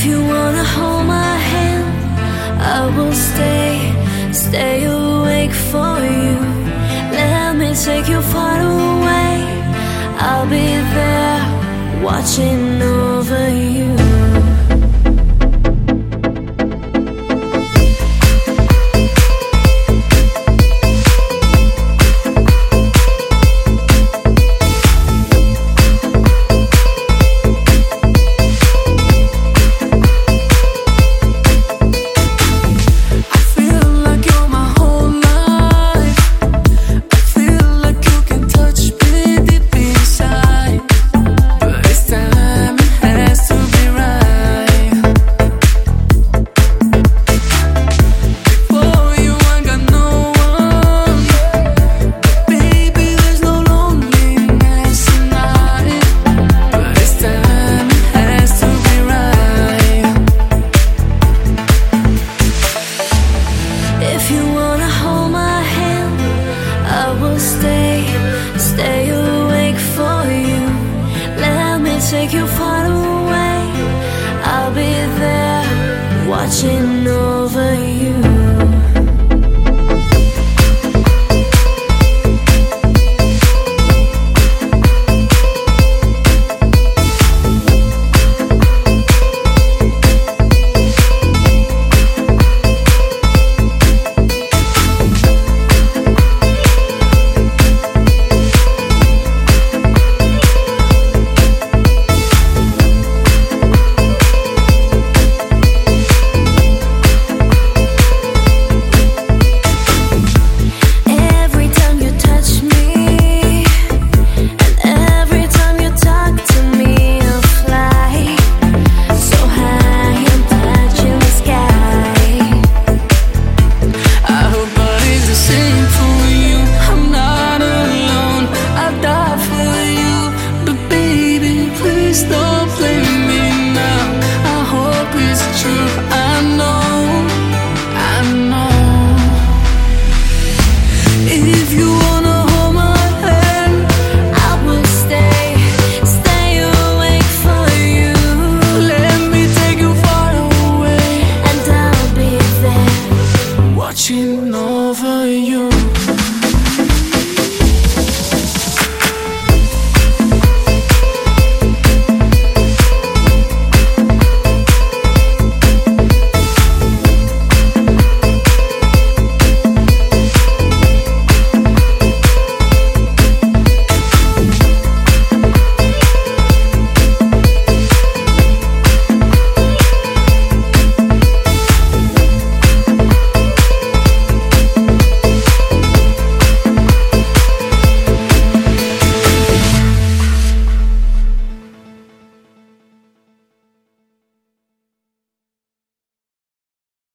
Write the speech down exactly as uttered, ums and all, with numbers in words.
you wanna hold my hand, I will stay, stay awake for you. Let me take you far away, I'll be there, watching over you. Take you far away, I'll be there, watching over you.